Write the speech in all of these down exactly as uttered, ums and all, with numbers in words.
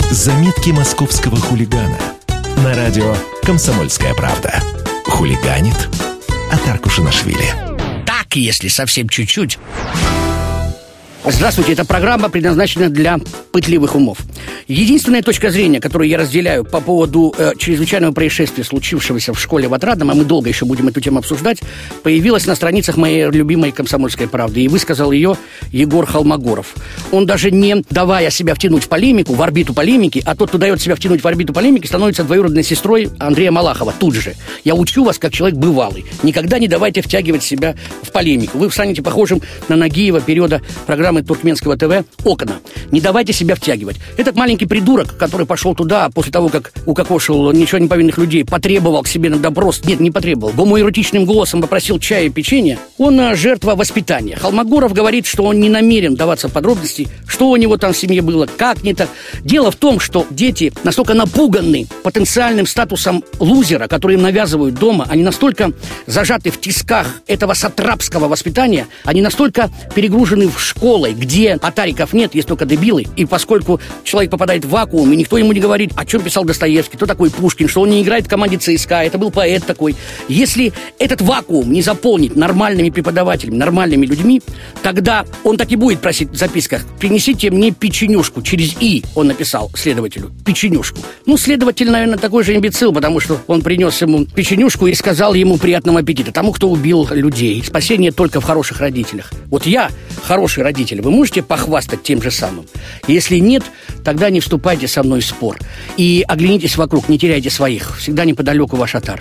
Заметки московского хулигана. На радио «Комсомольская правда». Хулиганит Отар Кушанашвили. Так, если совсем чуть-чуть. Здравствуйте, это программа, предназначена для пытливых умов. Единственная точка зрения, которую я разделяю по поводу э, чрезвычайного происшествия, случившегося в школе в Отрадном, а мы долго еще будем эту тему обсуждать, появилась на страницах моей любимой «Комсомольской правды», и высказал ее Егор Холмогоров. Он даже не давая себя втянуть в полемику, в орбиту полемики, а тот, кто дает себя втянуть в орбиту полемики, становится двоюродной сестрой Андрея Малахова тут же. Я учу вас, как человек бывалый. Никогда не давайте втягивать себя в полемику. Вы станете похожим на Нагиева периода программы Туркменского ТВ «Окна». Не давайте себя втягивать. Этот маленький придурок, который пошел туда после того, как укокошил ничего не повинных людей, потребовал к себе на допрос, нет, не потребовал, гомоэротичным голосом попросил чая и печенья, он жертва воспитания. Холмогоров говорит, что он не намерен даваться в подробности, что у него там в семье было, как не так. Дело в том, что дети настолько напуганы потенциальным статусом лузера, который им навязывают дома, они настолько зажаты в тисках этого сатрапского воспитания, они настолько перегружены в школой, где отариков нет, есть только дебилы, и поскольку человек попадает в вакуум, и никто ему не говорит, о чем писал Достоевский, кто такой Пушкин, что он не играет в команде ЦСКА, это был поэт такой. Если этот вакуум не заполнить нормальными преподавателями, нормальными людьми, тогда он так и будет просить в записках: принесите мне печенюшку. Через «и» он написал следователю печенюшку. Ну, следователь, наверное, такой же имбецил, потому что он принес ему печенюшку и сказал ему приятного аппетита, тому, кто убил людей. Спасение только в хороших родителях. Вот я хороший родитель, вы можете похвастать тем же самым? Если нет, тогда не вступайте со мной в спор. И оглянитесь вокруг, не теряйте своих. Всегда неподалеку ваш Отар.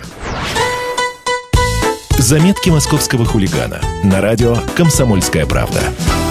Заметки московского хулигана. На радио «Комсомольская правда».